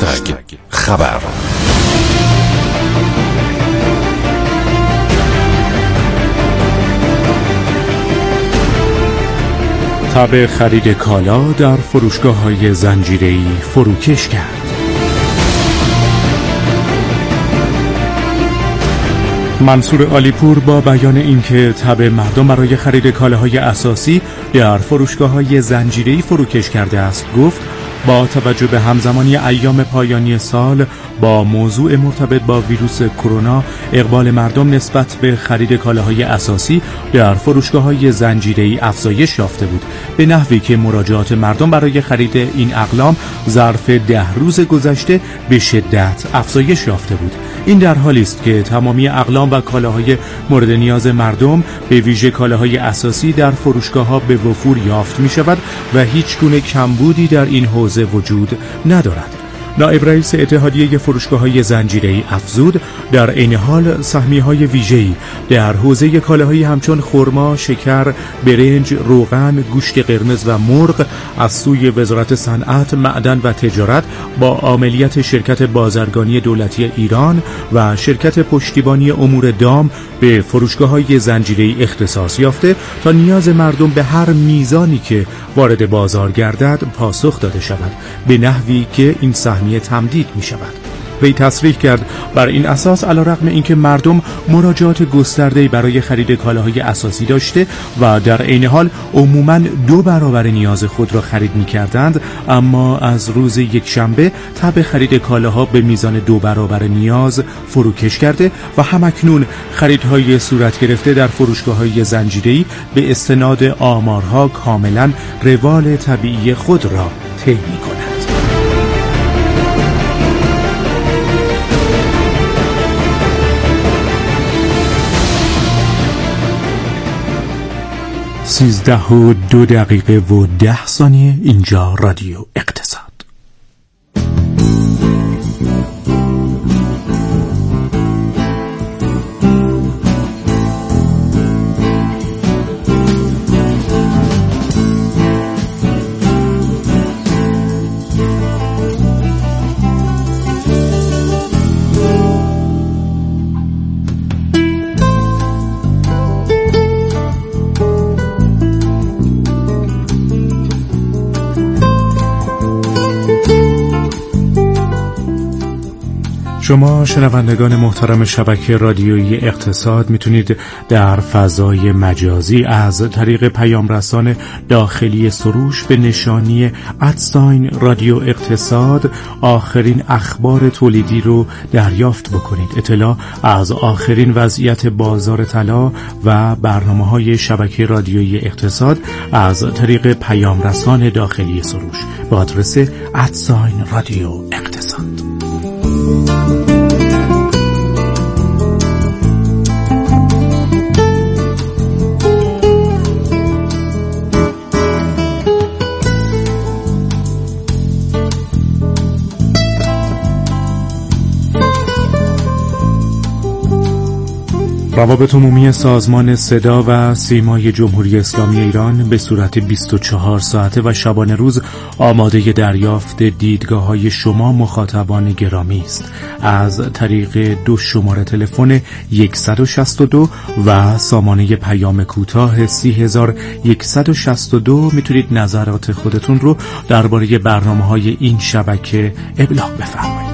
خبر. تب خرید کالا در فروشگاه‌های زنجیره‌ای فروکش کرد. منصور عالیپور با بیان اینکه تب مردم برای خرید کالاهای اساسی در فروشگاه‌های زنجیره‌ای فروکش کرده است گفت با توجه به همزمانی ایام پایانی سال با موضوع مرتبط با ویروس کرونا، اقبال مردم نسبت به خرید کالاهای اساسی در فروشگاه‌های زنجیره‌ای افزایش یافته بود، به نحوی که مراجعات مردم برای خرید این اقلام ظرف 10 روز گذشته به شدت افزایش یافته بود. این در حالی است که تمامی اقلام و کالاهای مورد نیاز مردم، به ویژه کالاهای اساسی، در فروشگاه‌ها به وفور یافت می‌شود و هیچ گونه کمبودی در این حوزه وجود ندارد. نائب رئیس اتحادیه فروشگاه‌های زنجیره‌ای افزود در عین حال سهمیه‌های ویژه‌ای در حوزه کالاهایی همچون خرما، شکر، برنج، روغن، گوشت قرمز و مرغ از سوی وزارت صنعت، معدن و تجارت با عاملیت شرکت بازرگانی دولتی ایران و شرکت پشتیبانی امور دام به فروشگاه‌های زنجیره‌ای اختصاص یافته تا نیاز مردم به هر میزانی که وارد بازار گردد پاسخ داده شود، به نحوی که این سهمیه تمدید می شود. وی تصریح کرد بر این اساس علیرغم اینکه مردم مراجعات گسترده‌ای برای خرید کالاهای اساسی داشته و در عین حال عموماً 2 برابر نیاز خود را خرید می‌کردند، اما از روز یکشنبه تب خرید کالاها به میزان 2 برابر نیاز فروکش کرده و همکنون خریدهای صورت گرفته در فروشگاه‌های زنجیره‌ای به استناد آمارها کاملاً روال طبیعی خود را طی می‌کند. 13:02 اینجا رادیو اقتصاد. شما شنوندگان محترم شبکه رادیویی اقتصاد میتونید در فضای مجازی از طریق پیام رسان داخلی سروش به نشانی @رادیو اقتصاد آخرین اخبار تولیدی رو دریافت بکنید. اطلاع از آخرین وضعیت بازار طلا و برنامه‌های شبکه رادیویی اقتصاد از طریق پیام رسان داخلی سروش به آدرس @رادیو اقتصاد. روابط عمومی سازمان صدا و سیمای جمهوری اسلامی ایران به صورت 24 ساعته و شبانه روز آماده دریافت دیدگاه‌های شما مخاطبان گرامی است. از طریق 2 شماره تلفن 162 و سامانه پیام کوتاه 30162 میتونید نظرات خودتون رو درباره برنامه‌های این شبکه ابلاغ بفرمایید.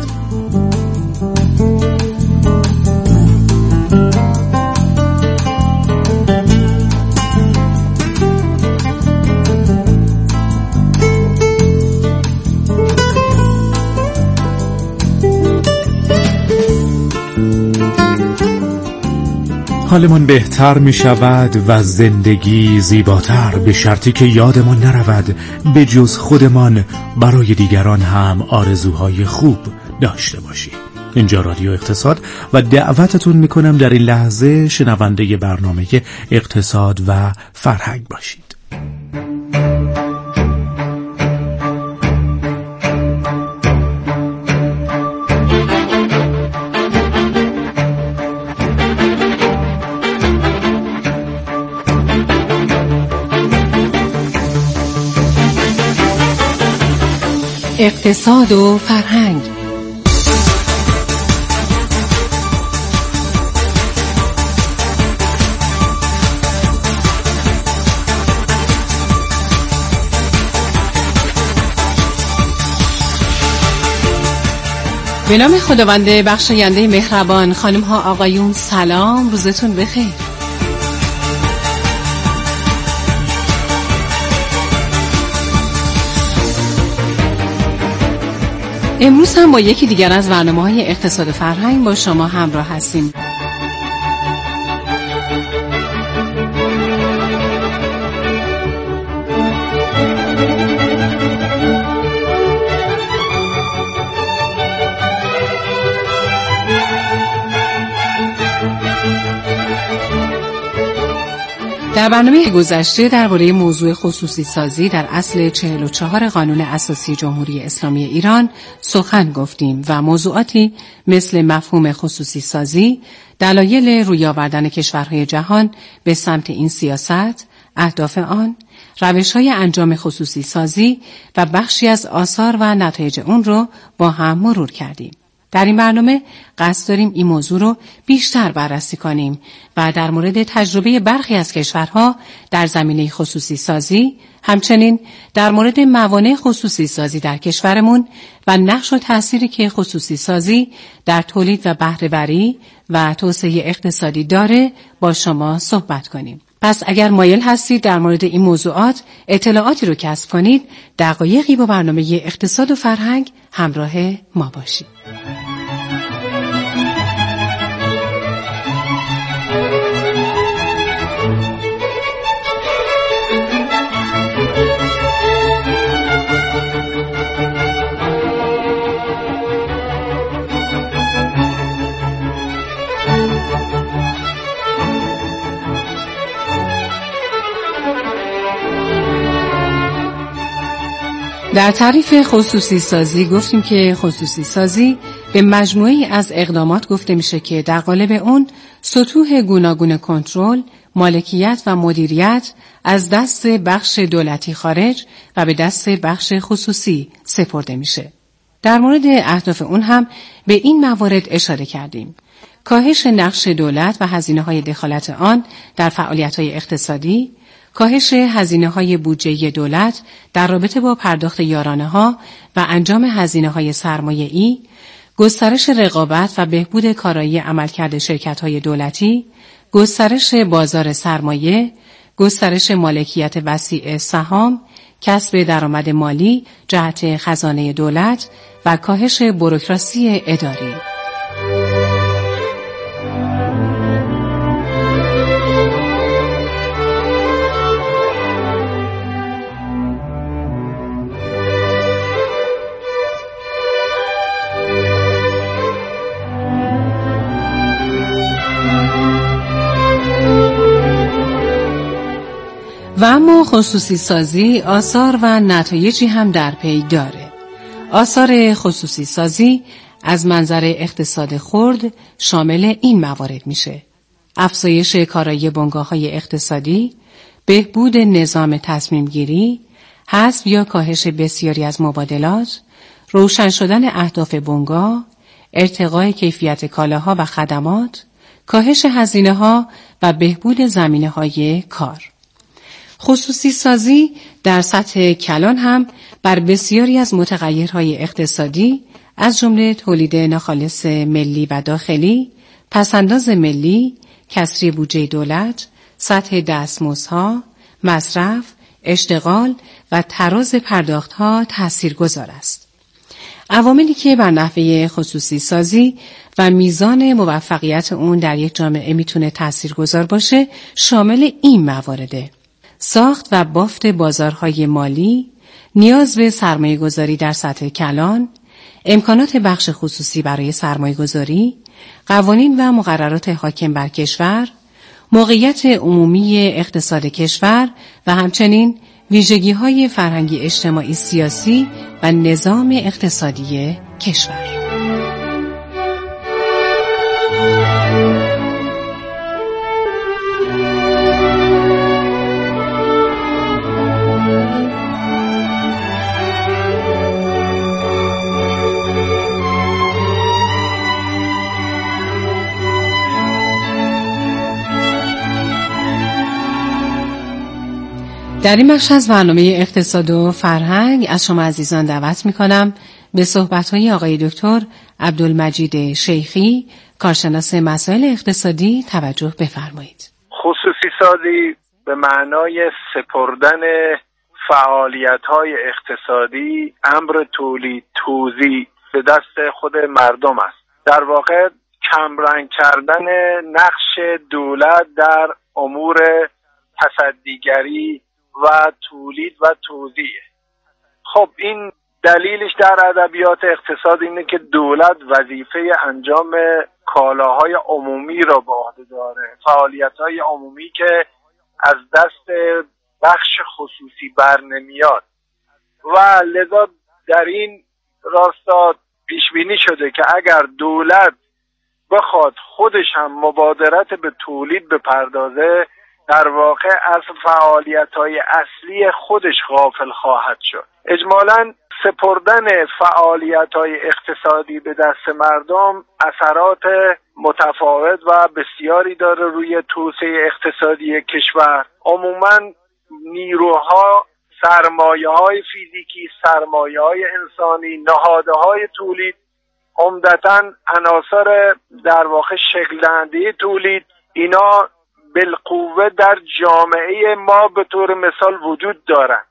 حالمان بهتر می شود و زندگی زیباتر، به شرطی که یادمان نرود به جز خودمان برای دیگران هم آرزوهای خوب داشته باشیم. اینجا رادیو اقتصاد و دعوتتون میکنم در این لحظه شنونده برنامه اقتصاد و فرهنگ باشید. اقتصاد و فرهنگ به نام خداوند بخشاینده مهربان. خانم ها آقایون سلام، روزتون بخیر. امروز هم با یکی دیگر از برنامه‌های اقتصاد و فرهنگ با شما همراه هستیم. در برنامه گذشته درباره موضوع خصوصی سازی در اصل 44 قانون اساسی جمهوری اسلامی ایران سخن گفتیم و موضوعاتی مثل مفهوم خصوصی سازی، دلایل روی آوردن کشورهای جهان به سمت این سیاست، اهداف آن، روش‌های انجام خصوصی سازی و بخشی از آثار و نتایج اون رو با هم مرور کردیم. در این برنامه قصد داریم این موضوع رو بیشتر بررسی کنیم و در مورد تجربه برخی از کشورها در زمینه خصوصی سازی، همچنین در مورد موانع خصوصی سازی در کشورمون و نقش و تأثیری که خصوصی سازی در تولید و بهره‌وری و توسعه اقتصادی داره با شما صحبت کنیم. پس اگر مایل هستید در مورد این موضوعات اطلاعاتی رو کسب کنید، دقایقی با برنامه اقتصاد و فرهنگ همراه ما باشید. در تعریف خصوصی سازی گفتیم که خصوصی سازی به مجموعه‌ای از اقدامات گفته میشه که در قالب اون سطوح گوناگون کنترل، مالکیت و مدیریت از دست بخش دولتی خارج و به دست بخش خصوصی سپرده میشه. در مورد اهداف اون هم به این موارد اشاره کردیم: کاهش نقش دولت و هزینه‌های دخالت آن در فعالیت‌های اقتصادی، کاهش هزینه‌های بودجه دولت در رابطه با پرداخت یارانه‌ها و انجام هزینه‌های سرمایه‌ای، گسترش رقابت و بهبود کارایی عملکرد شرکت‌های دولتی، گسترش بازار سرمایه، گسترش مالکیت وسیع سهام، کسب درآمد مالی جهت خزانه دولت و کاهش بوروکراسی اداری. و اما خصوصی سازی آثار و نتایجی هم در پی داره. آثار خصوصی سازی از منظر اقتصاد خرد شامل این موارد میشه: افزایش کارایی بنگاه‌های اقتصادی، بهبود نظام تصمیم گیری، حذف یا کاهش بسیاری از مبادلات، روشن شدن اهداف بنگاه، ارتقای کیفیت کالاها و خدمات، کاهش هزینه‌ها و بهبود زمینه‌های کار. خصوصی سازی در سطح کلان هم بر بسیاری از متغیرهای اقتصادی از جمله تولید ناخالص ملی و داخلی، پسنداز ملی، کسری بودجه دولت، سطح دستمزدها، مصرف، اشتغال و تراز پرداختها تاثیرگذار است. عواملی که بر نحوه خصوصی سازی و میزان موفقیت اون در یک جامعه میتونه تاثیرگذار باشه شامل این موارده: ساخت و بافت بازارهای مالی، نیاز به سرمایه‌گذاری در سطح کلان، امکانات بخش خصوصی برای سرمایه‌گذاری، قوانین و مقررات حاکم بر کشور، موقعیت عمومی اقتصاد کشور و همچنین ویژگی‌های فرهنگی اجتماعی سیاسی و نظام اقتصادی کشور. در این بخش از برنامه اقتصاد و فرهنگ از شما عزیزان دعوت می‌کنم به صحبت‌های آقای دکتر عبدالمجید شیخی، کارشناس مسائل اقتصادی توجه بفرمایید. خصوصی سازی به معنای سپردن فعالیت‌های اقتصادی، امر تولید توزیع به دست خود مردم است. در واقع کمرنگ کردن نقش دولت در امور تصدیگری و تولید و توزیع. خب این دلیلش در ادبیات اقتصاد اینه که دولت وظیفه انجام کالاهای عمومی را به عهده داره، فعالیت‌های عمومی که از دست بخش خصوصی بر نمیاد و لذا در این راستا پیش بینی شده که اگر دولت بخواد خودش هم مبادرت به تولید بپردازه، در واقع از فعالیت‌های اصلی خودش غافل خواهد شد. اجمالاً سپردن فعالیت‌های اقتصادی به دست مردم اثرات متفاوت و بسیاری داره روی توسعه اقتصادی کشور. عموماً نیروها، سرمایه‌های فیزیکی، سرمایه‌های انسانی، نهادهای تولید، عمدتاً عناصر در واقع شکل دهنده تولید، اینا بالقوه در جامعه ما به طور مثال وجود دارند.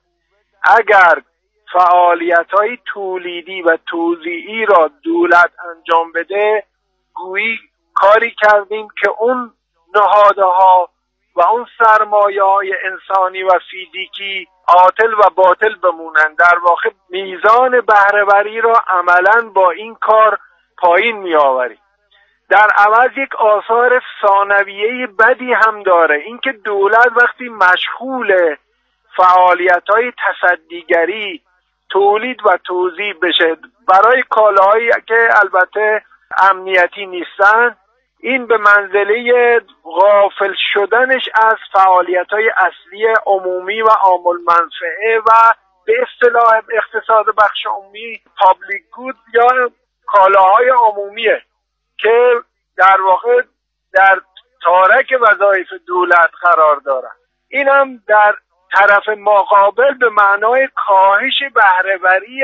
اگر فعالیت‌های تولیدی و توزیعی را دولت انجام بده، گویی کاری کردیم که اون نهادها و اون سرمایه‌های انسانی و فیزیکی عاطل و باطل بمونن. در واقع میزان بهره‌وری را عملاً با این کار پایین می‌آوریم. در عوض یک آثار ثانویه بدی هم داره، اینکه دولت وقتی مشغول فعالیت‌های تصدیگری، تولید و توزیع بشه برای کالاهایی که البته امنیتی نیستن، این به منزله غافل شدنش از فعالیت‌های اصلی عمومی و عام المنفعه و به اصطلاح اقتصاد بخش عمومی پابلیک گود یا کالاهای عمومیه که در واقع در تارک وظایف دولت قرار دارن. این هم در طرف مقابل به معنای کاهش بهره‌وری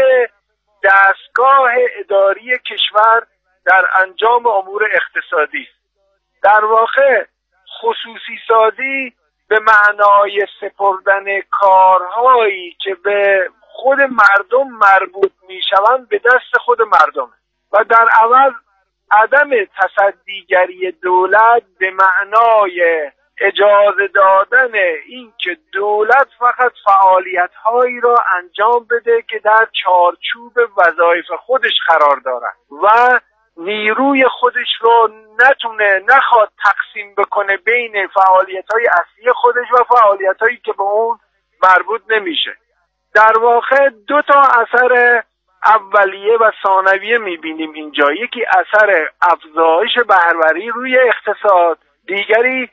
دستگاه اداری کشور در انجام امور اقتصادی است. در واقع خصوصی سازی به معنای سپردن کارهایی که به خود مردم مربوط میشوند به دست خود مردم و در عوض عدم تصدیگری دولت به معنای اجازه دادن این که دولت فقط فعالیت‌هایی را انجام بده که در چارچوب وظایف خودش قرار دارد و نیروی خودش رو نخواد تقسیم بکنه بین فعالیت‌های اصلی خودش و فعالیت‌هایی که به اون مربوط نمیشه. در واقع دو تا اثر اولیه و ثانویه می‌بینیم اینجا. یکی اثر افزایش بهره‌وری روی اقتصاد، دیگری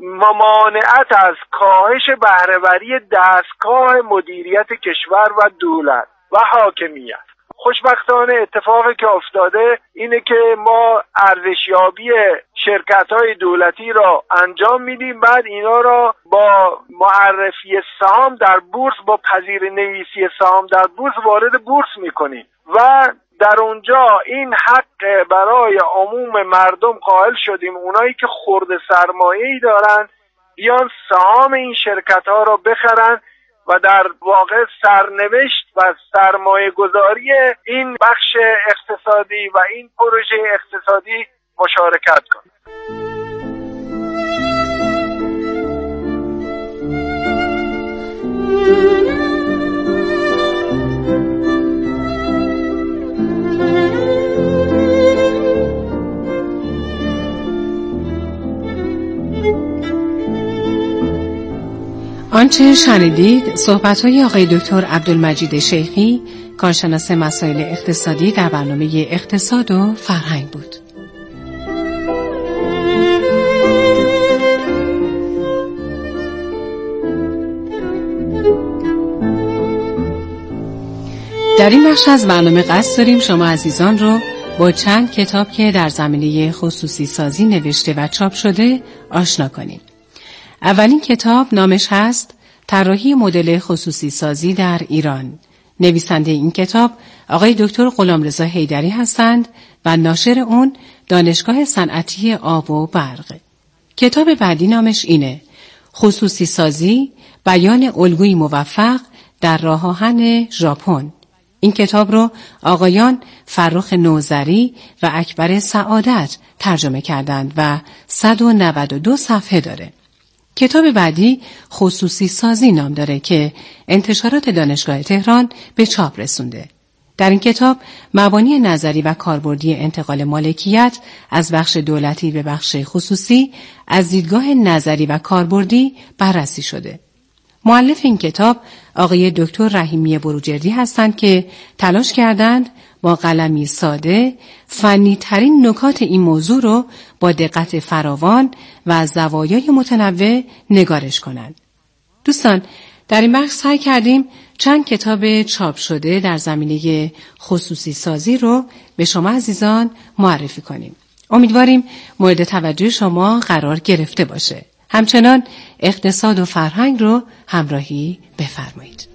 ممانعت از کاهش بهره‌وری دستگاه مدیریت کشور و دولت و حاکمیت. خوشبختانه اتفاقی که افتاده اینه که ما ارزشیابی شرکت‌های دولتی را انجام میدیم، بعد اینا را با معرفی سهام در بورس، با پذیرنویسی سهام در بورس وارد بورس میکنیم و در اونجا این حق برای عموم مردم قائل شدیم، اونایی که خرد سرمایه‌ای دارن بیان سهام این شرکت‌ها را بخرن و در واقع سرنوشت و سرمایه گذاری این بخش اقتصادی و این پروژه اقتصادی مشارکت کنند. آنچه شنیدید صحبت‌های آقای دکتر عبدالمجید شیخی، کارشناس مسائل اقتصادی در برنامه اقتصاد و فرهنگ بود. در این بخش از برنامه قصد داریم شما عزیزان رو با چند کتاب که در زمینه خصوصی سازی نوشته و چاپ شده آشنا کنیم. اولین کتاب نامش هست طراحی مدل خصوصی سازی در ایران، نویسنده این کتاب آقای دکتر غلامرضا حیدری هستند و ناشر اون دانشگاه صنعتی آب و برق. کتاب بعدی نامش اینه: خصوصی سازی، بیان الگوی موفق در راه آهن ژاپن. این کتاب رو آقایان فرخ نوذری و اکبر سعادت ترجمه کردند و 192 صفحه داره. کتاب بعدی خصوصی سازی نام داره که انتشارات دانشگاه تهران به چاپ رسونده. در این کتاب مبانی نظری و کاربردی انتقال مالکیت از بخش دولتی به بخش خصوصی از دیدگاه نظری و کاربردی بررسی شده. مؤلف این کتاب آقای دکتر رحیمی بروجردی هستند که تلاش کردند با قلمی ساده فنی ترین نکات این موضوع رو با دقت فراوان و زوایای متنوع نگارش کنند. دوستان، در این بخش سعی کردیم چند کتاب چاپ شده در زمینه خصوصی سازی رو به شما عزیزان معرفی کنیم. امیدواریم مورد توجه شما قرار گرفته باشه. همچنان اقتصاد و فرهنگ رو همراهی بفرمایید.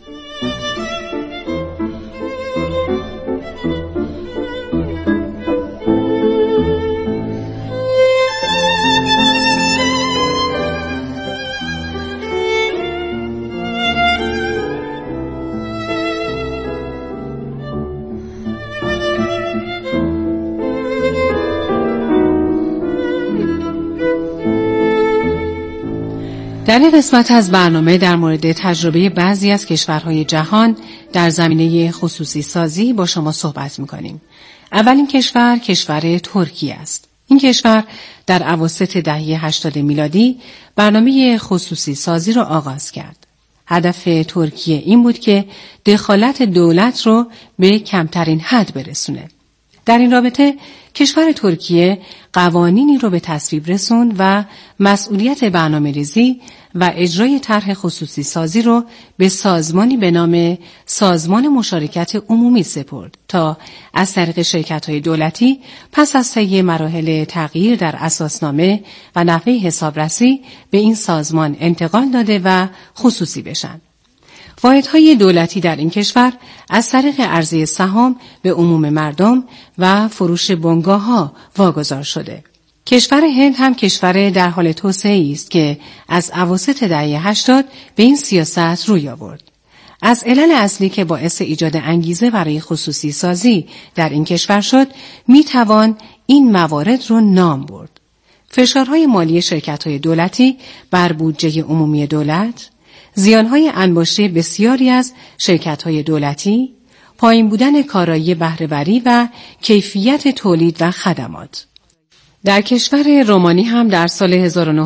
در این قسمت از برنامه در مورد تجربه بعضی از کشورهای جهان در زمینه خصوصی سازی با شما صحبت می‌کنیم. اولین کشور ترکیه است. این کشور در اواسط دهه 80 میلادی برنامه خصوصی سازی را آغاز کرد. هدف ترکیه این بود که دخالت دولت رو به کمترین حد برسونه. در این رابطه کشور ترکیه قوانینی رو به تصویب رسوند و مسئولیت برنامه‌ریزی و اجرای طرح خصوصی سازی رو به سازمانی به نام سازمان مشارکت عمومی سپرد تا از طریق شرکت‌های دولتی پس از طی مراحل تغییر در اساسنامه و نحوه حسابرسی به این سازمان انتقال داده و خصوصی بشن. واحدهای دولتی در این کشور از طریق عرضه سهام به عموم مردم و فروش بنگاه‌ها واگذار شده. کشور هند هم کشور در حال توسعه است که از اواسط دهه 80 به این سیاست روی آورد. از علل اصلی که باعث ایجاد انگیزه برای خصوصی سازی در این کشور شد، میتوان این موارد رو نام برد: فشارهای مالی شرکت‌های دولتی بر بودجه عمومی دولت، زیانهای انباشته بسیاری از شرکت‌های دولتی، پایین بودن کارایی بهره‌وری و کیفیت تولید و خدمات. در کشور رومانی هم در سال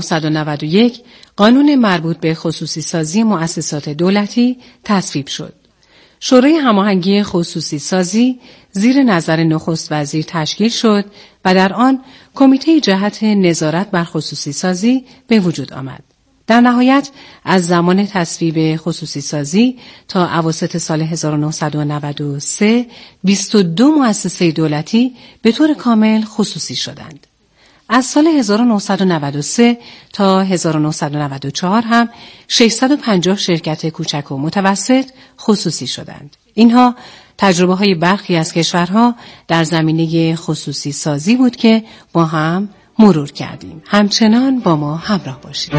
1991 قانون مربوط به خصوصی سازی مؤسسات دولتی تصویب شد. شورای هماهنگی خصوصی سازی زیر نظر نخست وزیر تشکیل شد و در آن کمیته جهت نظارت بر خصوصی سازی به وجود آمد. در نهایت از زمان تصویب خصوصی سازی تا اواسط سال 1993 22 مؤسسه دولتی به طور کامل خصوصی شدند. از سال 1993 تا 1994 هم 650 شرکت کوچک و متوسط خصوصی شدند. اینها تجربه‌های برخی از کشورها در زمینه خصوصی سازی بود که با هم مرور کردیم. همچنان با ما همراه باشید.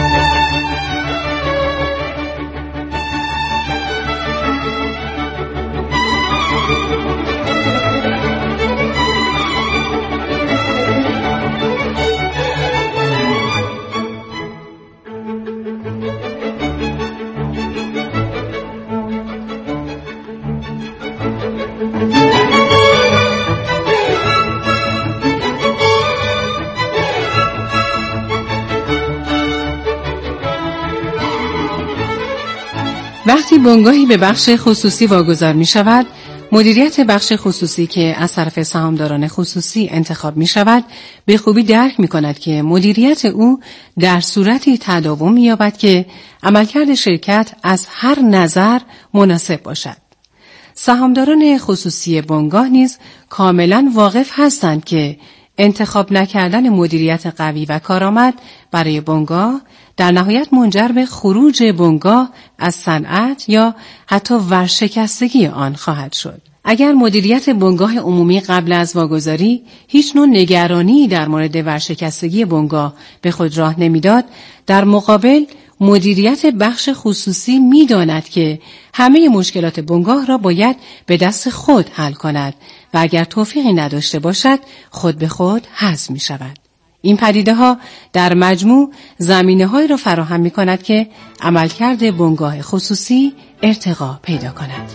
وقتی بنگاهی به بخش خصوصی واگذار می شود، مدیریت بخش خصوصی که از طرف سهامداران خصوصی انتخاب می شود، به خوبی درک می کند که مدیریت او در صورتی تداوم می یابد که عملکرد شرکت از هر نظر مناسب باشد. سهامداران خصوصی بنگاه نیز کاملا واقف هستند که انتخاب نکردن مدیریت قوی و کارآمد برای بنگاه در نهایت منجر به خروج بنگاه از صنعت یا حتی ورشکستگی آن خواهد شد. اگر مدیریت بنگاه عمومی قبل از واگذاری هیچ نوع نگرانی در مورد ورشکستگی بنگاه به خود راه نمیداد، در مقابل مدیریت بخش خصوصی می‌داند که همه مشکلات بنگاه را باید به دست خود حل کند و اگر توفیقی نداشته باشد خود به خود هضم می‌شود. این پدیده‌ها در مجموع زمینه‌هایی را فراهم می‌کند که عملکرد بنگاه خصوصی ارتقا پیدا کند.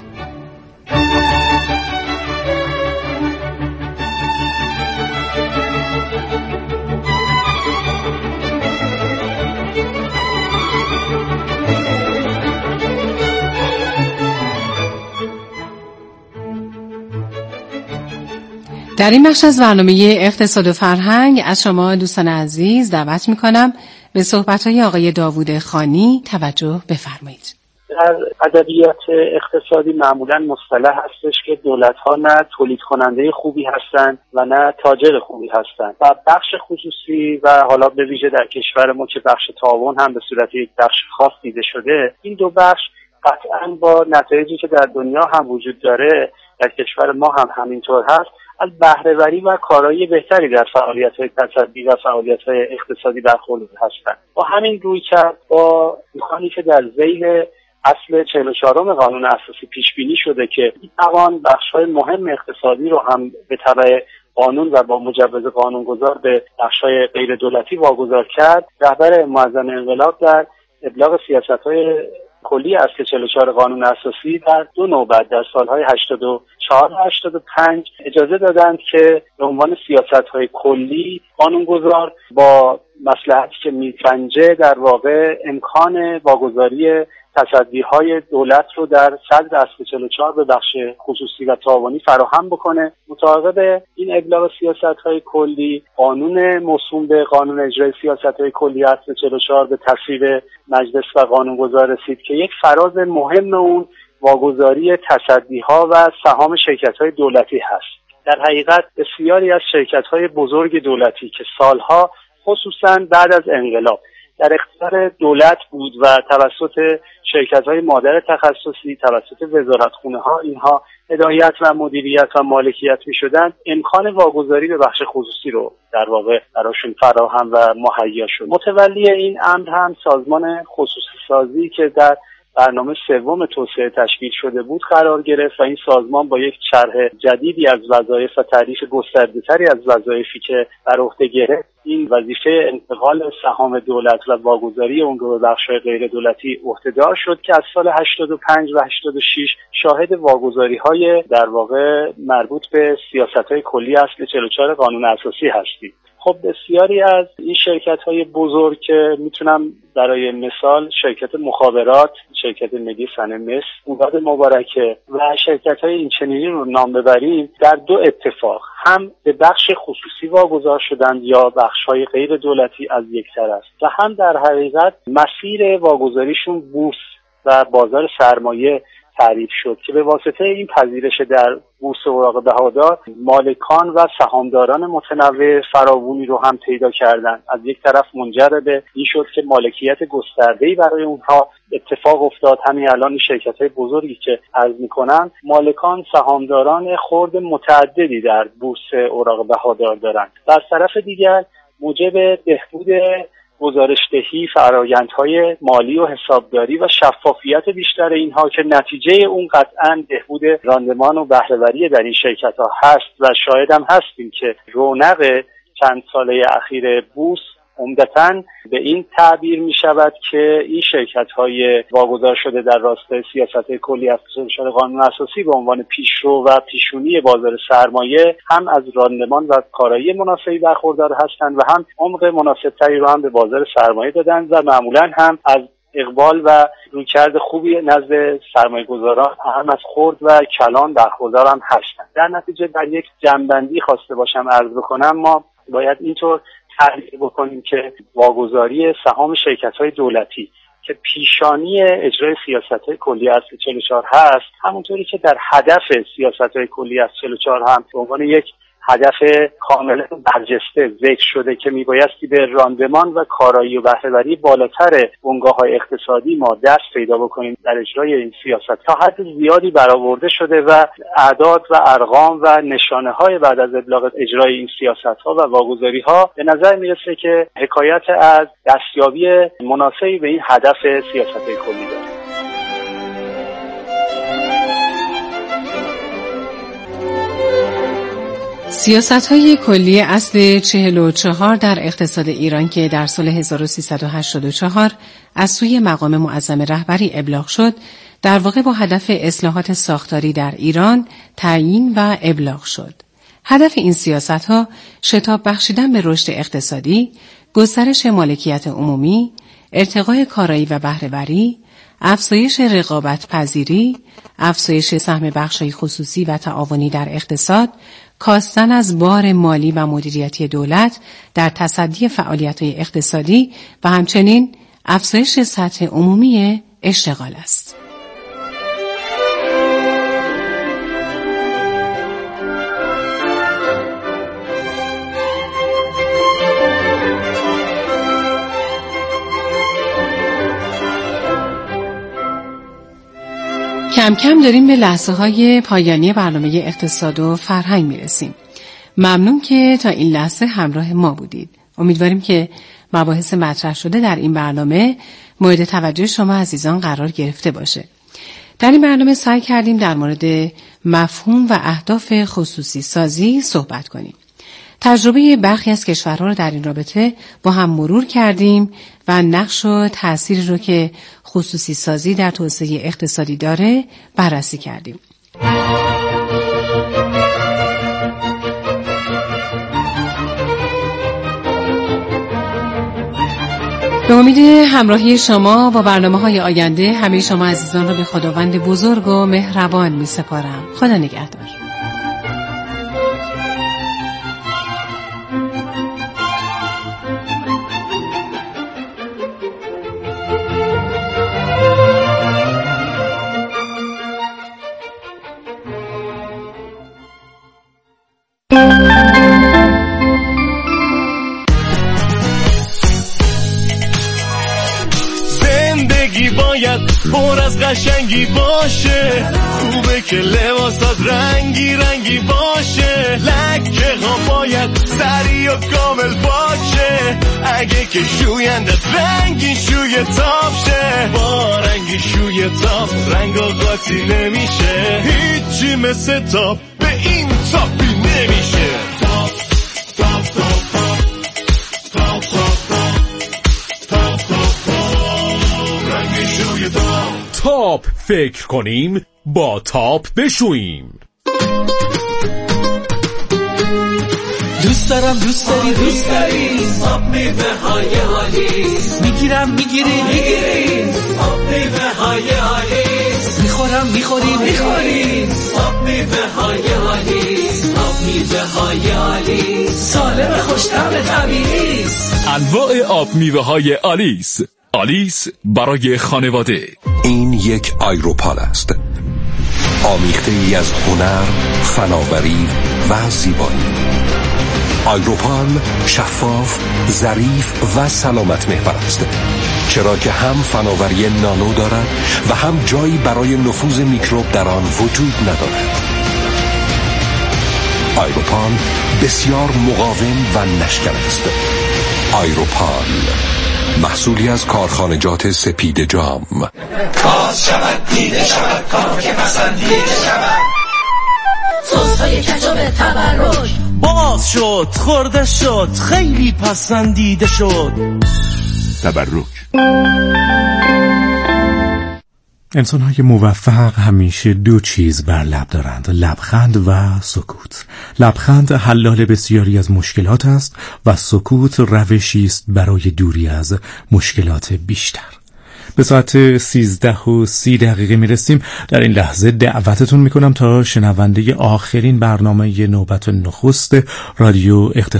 در این بخش از برنامه اقتصاد و فرهنگ از شما دوستان عزیز دعوت می‌کنم به صحبت‌های آقای داوود خانی توجه بفرمایید. در ادبیات اقتصادی معمولاً مصطلح هستش که دولت‌ها نه تولید کننده خوبی هستند و نه تاجر خوبی هستند و بخش خصوصی و حالا به ویژه در کشور ما که بخش تعاون هم به صورت یک بخش خاص دیده شده، این دو بخش قطعاً با نتایجی که در دنیا هم وجود داره در کشور ما هم همینطور هست از بهره‌وری و کارایی بهتری در فعالیت‌های تصدی و فعالیت‌های اقتصادی برخوردار هستند. با همین رویکرد با امکانی که در ذیل اصل 44 قانون اساسی پیش بینی شده که می‌توان بخش‌های مهم اقتصادی رو هم به تبع قانون و با مجوز قانونگذار به بخش‌های غیر دولتی واگذار کرد، رهبر معظم انقلاب در ابلاغ سیاست‌های کلی اصل 44 قانون اساسی در دو نوبت در سالهای 84 و 85 اجازه دادند که به عنوان سیاست‌های کلی قانونگذار با مصلحتی که می‌سنجه در واقع امکان واگذاری تصدیهای دولت رو در صدر اصل 44 به بخش خصوصی و تعاونی فراهم بکنه. مطابق این ابلاغ سیاست‌های کلی قانون موسوم به قانون اجرای سیاست‌های کلی اصل 44 به تصویب مجلس و قانونگذار رسید که یک فراز مهم اون واگذاری تصدیها و سهام شرکت‌های دولتی هست. در حقیقت بسیاری از شرکت‌های بزرگ دولتی که سالها خصوصاً بعد از انقلاب در اختیار دولت بود و توسط شرکت‌های مادر تخصصی، توسط وزارتخونه‌ها اینها هدایت و مدیریت و مالکیت می‌شدند، امکان واگذاری به بخش خصوصی رو در واقع براشون فراهم و مهیا شد. متولی این امر هم سازمان خصوصی سازی که در برنامه سوم توسعه تشکیل شده بود قرار گرفت و این سازمان با یک شرح جدیدی از وظایف و تعریف گسترده‌تری از وظایفی که بر عهده گرفت این وظیفه انتقال سهام دولت و واگذاری اون رو به بخش‌های غیر دولتی عهده‌دار شد که از سال 85 و 86 شاهد واگذاری‌های در واقع مربوط به سیاست‌های کلی اصل 44 قانون اساسی هستیم. خب بسیاری از این شرکت‌های بزرگ که میتونم برای مثال شرکت مخابرات، شرکت ملی صنایع مس، اونقدر مبارکه و شرکت‌های اینچنینی رو نام ببریم در دو اتفاق هم به بخش خصوصی واگذار شدند یا بخش‌های غیر دولتی از یک طرف و هم در حقیقت مسیر واگذاریشون بورس و بازار سرمایه تعریف شد که به واسطه این پذیرش در بورس اوراق بهادار مالکان و سهامداران متنوع فراوانی رو هم پیدا کردند. از یک طرف منجر به این شد که مالکیت گسترده‌ای برای اونها اتفاق افتاد. همین الان این شرکت‌های بزرگی که عرض می‌کنم مالکان سهامداران خرد متعددی در بورس اوراق بهادار دارند. از طرف دیگر موجب بهبود گزارش‌دهی، فرآیندهای مالی و حسابداری و شفافیت بیشتر اینها که نتیجه اون قطعاً بهبود راندمان و بهره‌وری در این شرکت‌ها هست و شاهد هم هستیم که رونق چند ساله اخیر بورس عمدتاً به این تعبیر می شود که این شرکت‌های واگذار شده در راستای سیاست‌های کلی اصل 44 قانون اساسی به عنوان پیشرو و پیشونی بازار سرمایه هم از راندمان و کارایی مناسبی برخوردار هستند و هم عمق مناسبتری رو هم به بازار سرمایه دادند و معمولاً هم از اقبال و رویکرد خوبی نزد سرمایه‌گذاران هم از خرد و کلان برخوردار هم هستند. در نتیجه در یک جمع‌بندی خواسته باشم عرض بکنم ما باید اینطور تعریف بکنیم که واگذاری سهام شرکت‌های دولتی که پیشانی اجرای سیاست‌های کلی اصل 44 هست، همونطوری که در هدف سیاست‌های کلی اصل 44 هم به عنوان یک هدف کاملا برجسته ذکر شده که میبایستی به راندمان و کارایی و بهره‌وری بالاتر بنگاه‌های اقتصادی ما دست پیدا بکنیم در اجرای این سیاست، تا حد زیادی برآورده شده و اعداد و ارقام و نشانه‌های بعد از ابلاغ اجرای این سیاست‌ها و واگذاری‌ها به نظر میرسه که حکایت از دستیابی مناسبی به این هدف سیاست کلی داره. سیاست‌های کلی اصل 44 در اقتصاد ایران که در سال 1384 از سوی مقام معظم رهبری ابلاغ شد، در واقع با هدف اصلاحات ساختاری در ایران تعیین و ابلاغ شد. هدف این سیاست‌ها شتاب بخشیدن به رشد اقتصادی، گسترش مالکیت عمومی، ارتقای کارایی و بهره‌وری، افزایش رقابت پذیری، افزایش سهم بخش‌های خصوصی و تعاونی در اقتصاد، کاستن از بار مالی و مدیریتی دولت در تصدی فعالیت‌های اقتصادی و همچنین افزایش سطح عمومی اشتغال است. کم کم داریم به لحظه‌های پایانی برنامه اقتصاد و فرهنگ میرسیم. ممنون که تا این لحظه همراه ما بودید. امیدواریم که مباحث مطرح شده در این برنامه مورد توجه شما عزیزان قرار گرفته باشه. در این برنامه سعی کردیم در مورد مفهوم و اهداف خصوصی سازی صحبت کنیم. تجربه برخی از کشورها رو در این رابطه با هم مرور کردیم و نقش و تأثیری رو که خصوصی سازی در توسعه اقتصادی داره بررسی کردیم. به امید همراهی شما با برنامه‌های آینده همه شما عزیزان را به خداوند بزرگ و مهربان می‌سپارم. خدا نگهدار. زندگی باید پر از قشنگی باشه، خوبه که لباسات رنگی رنگی باشه، لکه ها باید سری و کامل باشه، اگه که شویندت رنگی شوی تاب شه، با رنگی شوی تاب رنگ و قاطی نمیشه، هیچی مثل تاب به این تابی نمیشه. تاب تاب تاب تاب تاب تاب تاب رنگی شوی تاب. تاب فکر کنیم با تاب بشوییم. دوست دارم دوست داری دوست داری آب میوه های آلیس، میگیرم میگیری میگیری آب میوه های آلیس، میخورم میخوری میخوری آب میوه های آلیس، آب میوه های آلیس سالم خوش‌طعم طبیعی است. انواع آب میوه های آلیس. آلیس برای خانواده. این یک آیروپال است، آمیخته ای از هنر، فناوری و زیبایی. آیروپال شفاف، ظریف و سلامت محور است، چرا که هم فناوری نانو دارد و هم جایی برای نفوذ میکروب در آن وجود ندارد. آیروپال بسیار مقاوم و نشکن است. آیروپال محصولی از کارخانجات سپید جام. باز شود دیده شود کار که پسندیده شود، سس های کچوب تبرک باز شد خورده شد خیلی پسندیده شد. تبرک. انسان‌های موفق همیشه دو چیز بر لب دارند: لبخند و سکوت. لبخند حلال بسیاری از مشکلات است و سکوت روشی است برای دوری از مشکلات بیشتر. به ساعت 13:30 میرسیم. در این لحظه دعوتتون میکنم تا شنونده آخرین برنامه نوبت نخست رادیو